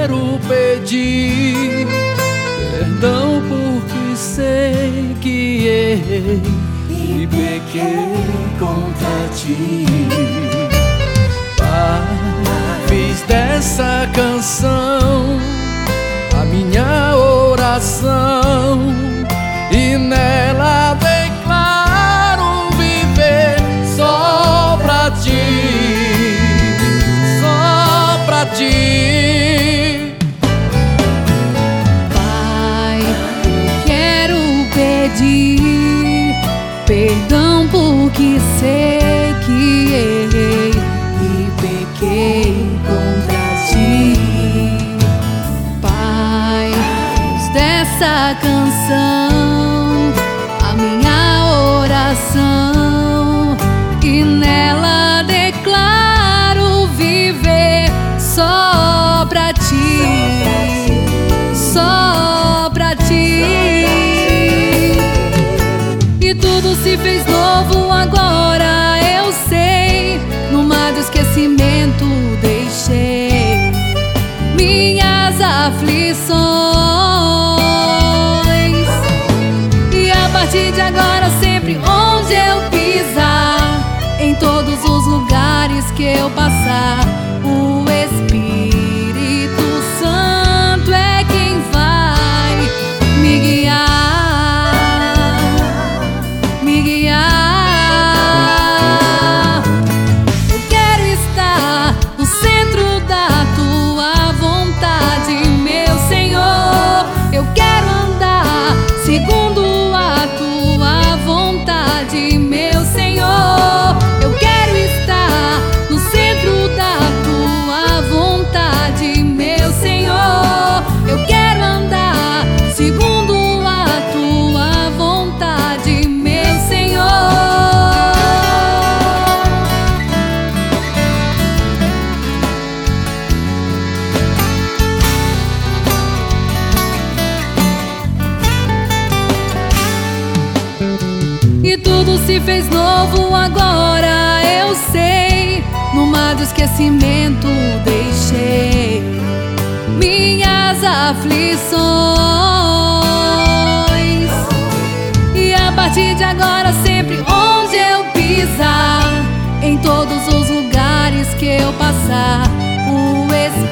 quero pedir perdão porque sei que errei e pequei contra ti. Pai, fiz dessa canção a minha oração e nela declaro viver só pra ti, só pra ti. Pai, eu quero pedir perdão porque sei que errei e pequei contra ti. Pai, fiz dessa canção a minha oração e nela declaro viver só pra ti, só pra ti. E tudo se fez novo agora, eu sei. No mar do esquecimento deixei minhas aflições. E a partir de agora, sempre onde eu pisar, em todos os lugares que eu passar, o Espírito Santo é quem vai me guiar, me guiar. Eu quero estar no centro da tua vontade, meu Senhor. Eu quero andar segundo a tua vontade, meu Senhor. Eu quero estar no centro da tua vontade, meu Senhor. Eu quero andar segundo a tua vontade, meu Senhor. E tudo se fez novo agora, eu sei. No mar do esquecimento deixei minhas aflições. E a partir de agora, sempre onde eu pisar, em todos os lugares que eu passar, o Espírito